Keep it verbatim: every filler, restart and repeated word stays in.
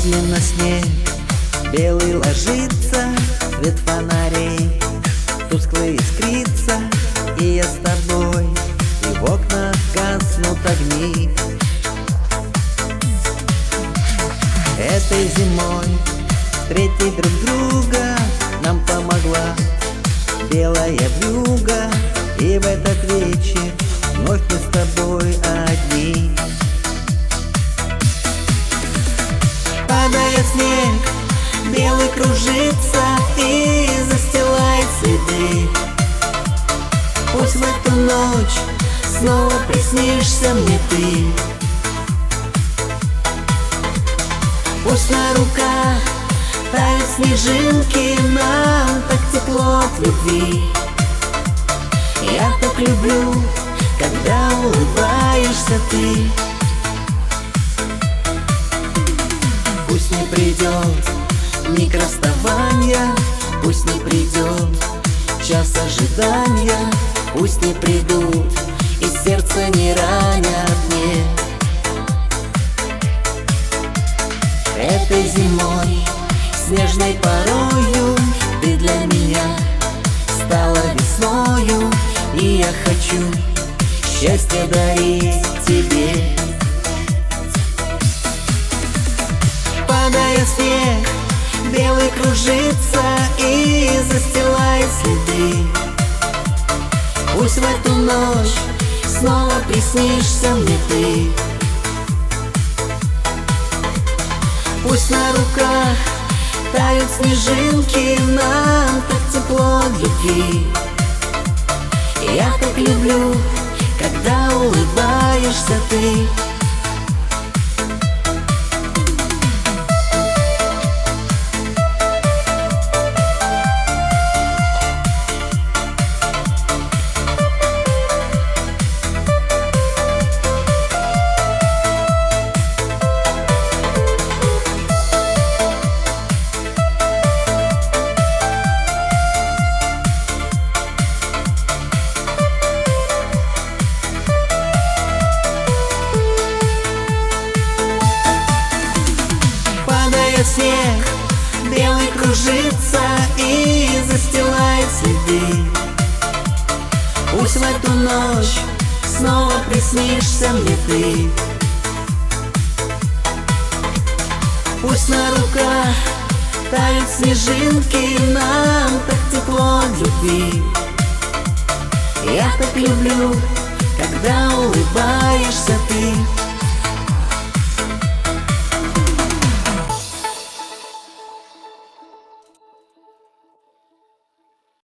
Медленно снег белый ложится, свет фонарей тускло искрится, и я с тобой, и в окнах гаснут огни. Этой зимой встретить друг друга нам помогла белая вьюга, и в этот вечер вновь мы с тобой одни. Падая снег, белый кружится и застилает следы. Пусть в эту ночь снова приснишься мне ты. Пусть на руках тают снежинки, нам так тепло от любви. Я так люблю, когда улыбаешься ты. Пусть не придет миг расставания, пусть не придет час ожидания, пусть не придут и сердце не ранят мне. Этой зимой, снежной порою, ты для меня стала весною, и я хочу счастье дарить тебе. Падая снег, белый кружится и застилает следы. Пусть в эту ночь снова приснишься мне ты. Пусть на руках тают снежинки, нам так тепло от любви. Я так люблю, когда улыбаешься ты. Снег белый кружится и застилает следы. Пусть в эту ночь снова приснишься мне ты. Пусть на руках тают снежинки, нам так тепло от любви. Я так люблю, когда улыбаюсь.